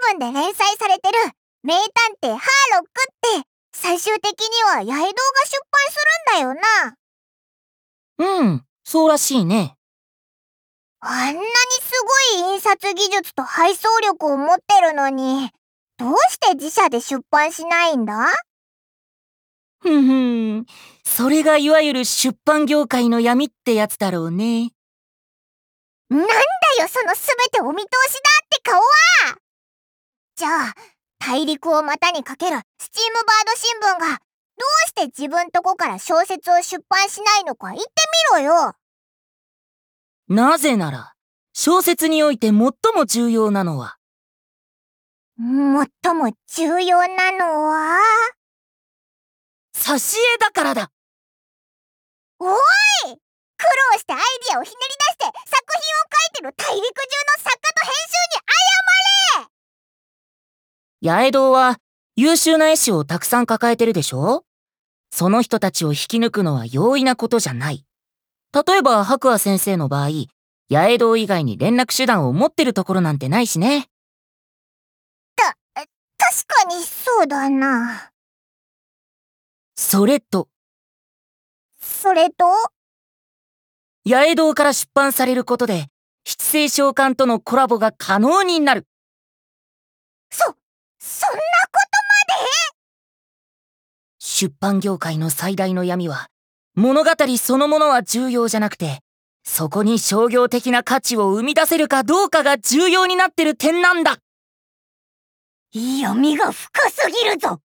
聞で連載されてる名探偵ハーロックって最終的には八重堂が出版するんだよな。 そうらしいね。 あんなにすごい印刷技術と配送力を持ってるのに、どうして自社で出版しないんだ？ それがいわゆる出版業界の闇ってやつだろうね。 なんだよその全てお見通しだって顔は！じゃあ、大陸を股にかけるスチームバード新聞がどうして自分とこから小説を出版しないのか言ってみろよ。 なぜなら、小説において最も重要なのは、 最も重要なのは挿絵だからだ。 おい！苦労してアイディアをひねり出して作品を書いてる大陸中の作家と編集に謝れ！ 八重堂は優秀な絵師をたくさん抱えてるでしょ？その人たちを引き抜くのは容易なことじゃない。例えば白亜先生の場合、八重堂以外に連絡手段を持ってるところなんてないしね。 確かにそうだな。 それと八重堂から出版されることで七星召喚とのコラボが可能になる。 そんなことまで？ 出版業界の最大の闇は、物語そのものは重要じゃなくて、そこに商業的な価値を生み出せるかどうかが重要になってる点なんだ。 闇が深すぎるぞ。